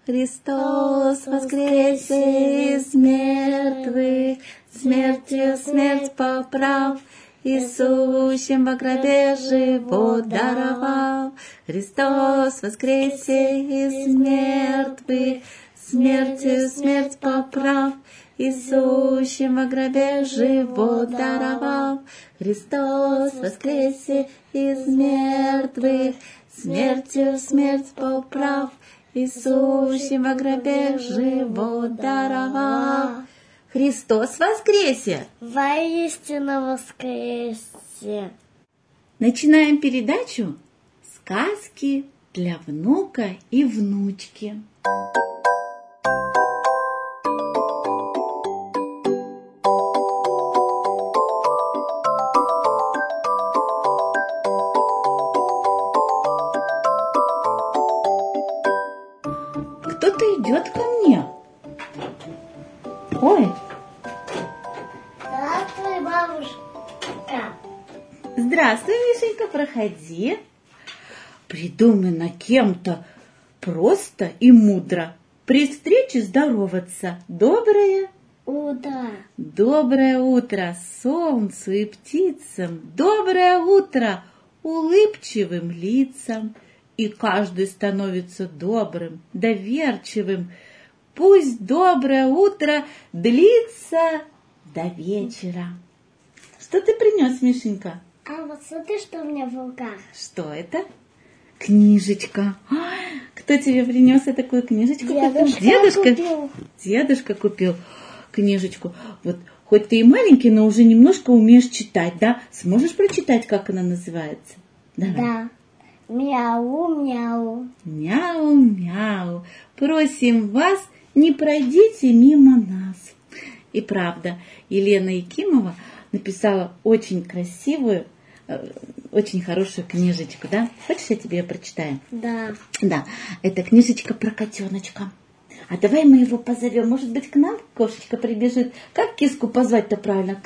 Христос воскресе из мертвых, смертью смерть поправ, и сущим во гробе живот даровал. Христос воскресе из мертвых, смертью смерть поправ, и сущим во гробе живот даровал. Христос воскресе из мертвых, смертью смерть поправ, и сущим во гробе живот даровал. Христос воскресе! Воистину воскресе! Начинаем передачу «Сказки для внука и внучки». Кто-то идет ко мне. Ой. Здравствуй, бабушка. Здравствуй, Мишенька, проходи. Придумано кем-то просто и мудро при встрече здороваться. Доброе утро. Доброе утро солнцу и птицам. Доброе утро улыбчивым лицам. И каждый становится добрым, доверчивым. Пусть доброе утро длится до вечера. Что ты принес, Мишенька? А вот смотри, что у меня в руках. Что это? Книжечка. Кто тебе принес такую книжечку? Дедушка купил книжечку. Вот, хоть ты и маленький, но уже немножко умеешь читать, да? Сможешь прочитать, как она называется? Давай. Да. Мяу-мяу. Мяу-мяу. Просим вас, не пройдите мимо нас. И правда, Елена Якимова написала очень красивую, очень хорошую книжечку, да? Хочешь, я тебе ее прочитаю? Да. Да, это книжечка про котеночка. А давай мы его позовем. Может быть, к нам кошечка прибежит. Как киску позвать-то правильно?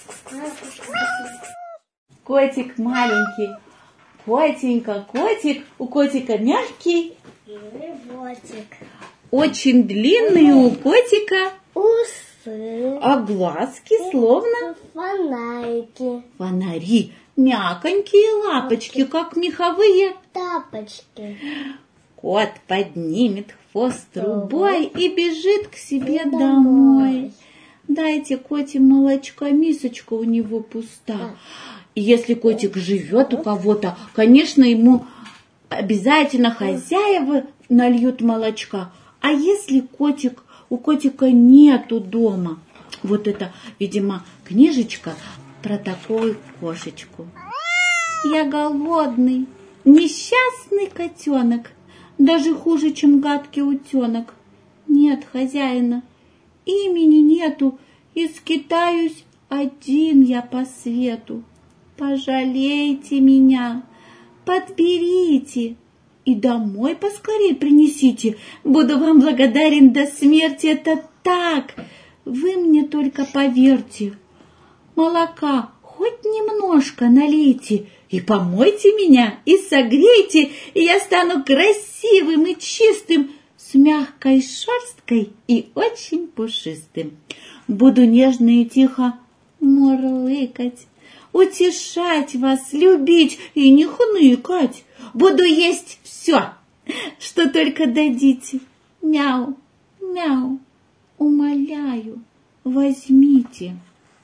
Котик маленький. Котенька, котик. У котика мягкий. Животик. Очень длинные у котика усы. А глазки словно фонарики. Фонари. Мяконькие лапочки, как меховые тапочки. Кот поднимет хвост трубой и бежит к себе домой. Дайте коте молочка, мисочка у него пуста. И если котик живет у кого-то, конечно, ему обязательно хозяева нальют молочка. А если у котика нету дома? Вот это, видимо, книжечка про такую кошечку. Я голодный, несчастный котенок, даже хуже, чем гадкий утенок. Нет хозяина, имени нету, и скитаюсь один я по свету. Пожалейте меня, подберите и домой поскорее принесите. Буду вам благодарен до смерти, это так. Вы мне только поверьте. Молока хоть немножко налейте и помойте меня, и согрейте, и я стану красивым и чистым, с мягкой шерсткой и очень пушистым. Буду нежно и тихо мурлыкать, утешать вас, любить и не хныкать. Буду есть все, что только дадите. Мяу, мяу, умоляю, возьмите.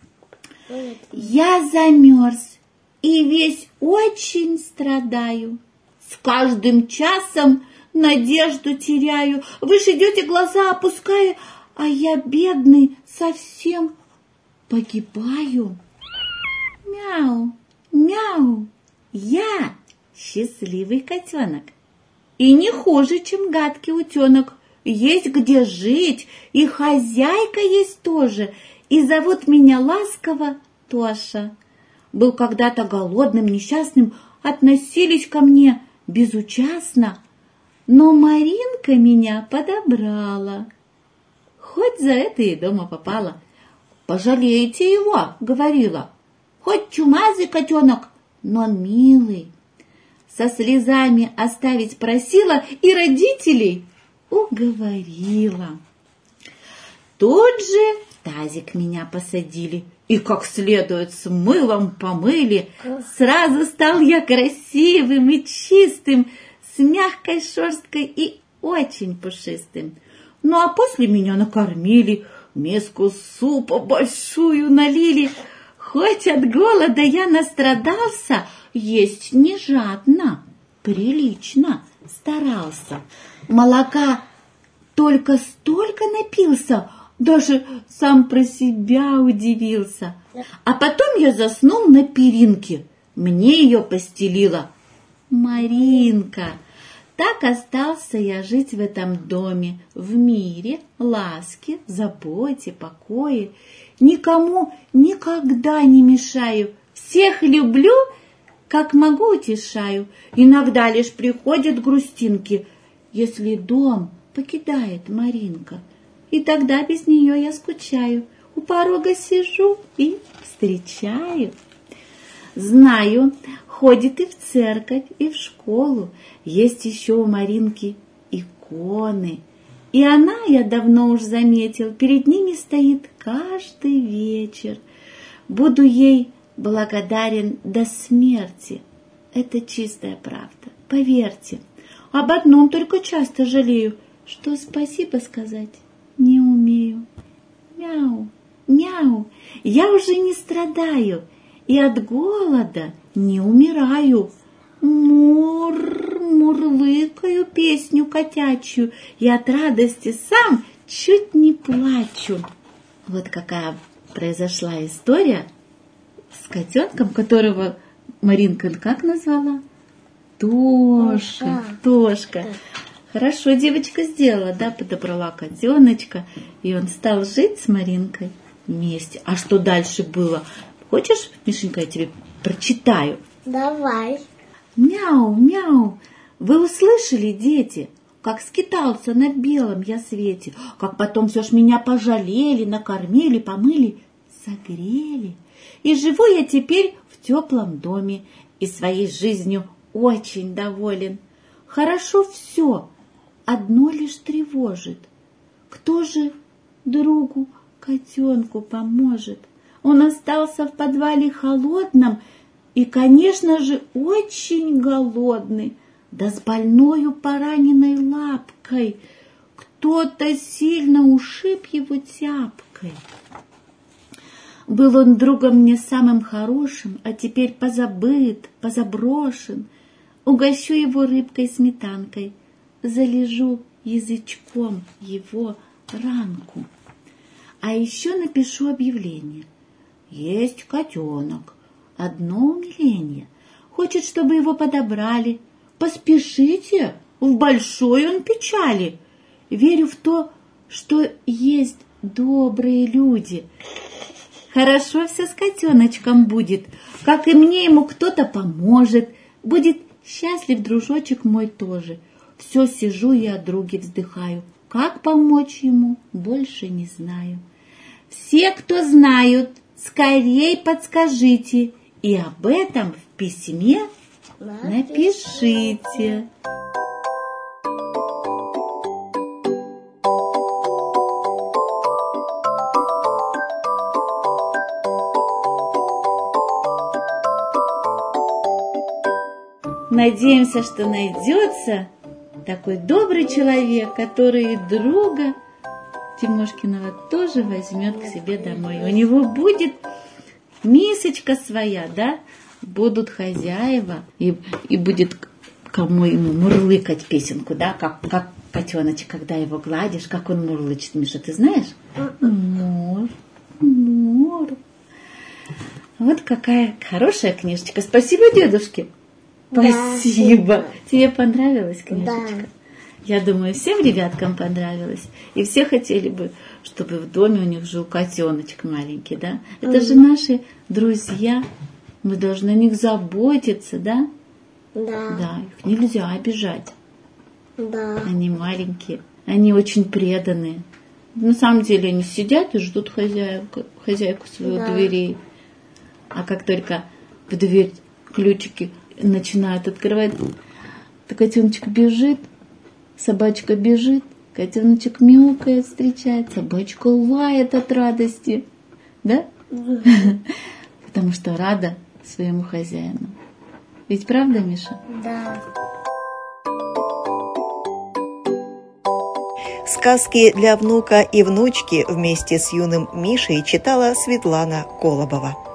Я замерз и весь очень страдаю. С каждым часом надежду теряю. Вы ж идете, глаза опуская, а я, бедный, совсем погибаю. Мяу, мяу, я счастливый котенок. И не хуже, чем гадкий утенок. Есть где жить, и хозяйка есть тоже. И зовут меня ласково Тоша. Был когда-то голодным, несчастным, относились ко мне безучастно, но Маринка меня подобрала. Хоть за это и дома попала. «Пожалейте его», — говорила, «хоть чумазый котенок, но милый». Со слезами оставить просила и родителей, уговорила. Тут же в тазик меня посадили и как следует с мылом помыли. Сразу стал я красивым и чистым, с мягкой шерсткой и очень пушистым. Ну а после меня накормили, миску супа большую налили. Хоть от голода я настрадался, есть не жадно, прилично старался. Молока только столько напился, даже сам про себя удивился. А потом я заснул на перинке, мне ее постелила Маринка. Так остался я жить в этом доме, в мире, ласке, заботе, покое. Никому никогда не мешаю, всех люблю, как могу утешаю. Иногда лишь приходят грустинки, если дом покидает Маринка. И тогда без нее я скучаю, у порога сижу и встречаю. Знаю, ходит и в церковь, и в школу. Есть еще у Маринки иконы. И она, я давно уж заметил, перед ними стоит каждый вечер. Буду ей благодарен до смерти. Это чистая правда, поверьте. Об одном только часто жалею, что спасибо сказать не умею. Мяу, мяу, я уже не страдаю и от голода не умираю. Мур, мурлыкаю песню котячью и от радости сам чуть не плачу. Вот какая произошла история с котенком, которого Маринка как назвала? Тошка. Хорошо девочка сделала, да, подобрала котеночка, и он стал жить с Маринкой вместе. А что дальше было? Хочешь, Мишенька, я тебе прочитаю? Давай. Мяу, мяу. Вы услышали, дети, как скитался на белом я свете, как потом все ж меня пожалели, накормили, помыли, согрели. И живу я теперь в теплом доме и своей жизнью очень доволен. Хорошо все, одно лишь тревожит. Кто же другу котенку поможет? Он остался в подвале холодном и, конечно же, очень голодный, да с больною пораненной лапкой. Кто-то сильно ушиб его тяпкой. Был он другом мне самым хорошим, а теперь позабыт, позаброшен. Угощу его рыбкой-сметанкой, залежу язычком его ранку. А еще напишу объявление. Есть котенок, одно умиление. Хочет, чтобы его подобрали. Поспешите, в большой он печали. Верю в то, что есть добрые люди. Хорошо все с котеночком будет, как и мне ему кто-то поможет. Будет счастлив дружочек мой тоже. Все сижу и о друге вздыхаю. Как помочь ему, больше не знаю. Все, кто знают, скорей подскажите, и об этом в письме напишите. Надеемся, что найдется такой добрый человек, который и друга Тимошкиного тоже возьмет к себе домой. У него будет мисочка своя, да? Будут хозяева, и будет кому ему мурлыкать песенку, да? Как котеночек, когда его гладишь, как он мурлычет. Миша, ты знаешь? Мур, мур. Вот какая хорошая книжечка. Спасибо дедушке. Спасибо. Да. Тебе понравилась книжечка? Да. Я думаю, всем ребяткам понравилось. И все хотели бы, чтобы в доме у них жил котеночек маленький, да? Это же наши друзья. Мы должны о них заботиться, да? Да. Да, их нельзя обижать. Да. Они маленькие, они очень преданные. На самом деле они сидят и ждут хозяйку свою дверей. А как только в дверь ключики начинают открывать, то котеночек бежит, собачка бежит, Котеночек мяукает, встречает, собачка лает от радости. Да? Потому что рада своему хозяину. Ведь правда, Миша? Да. Сказки для внука и внучки вместе с юным Мишей читала Светлана Колобова.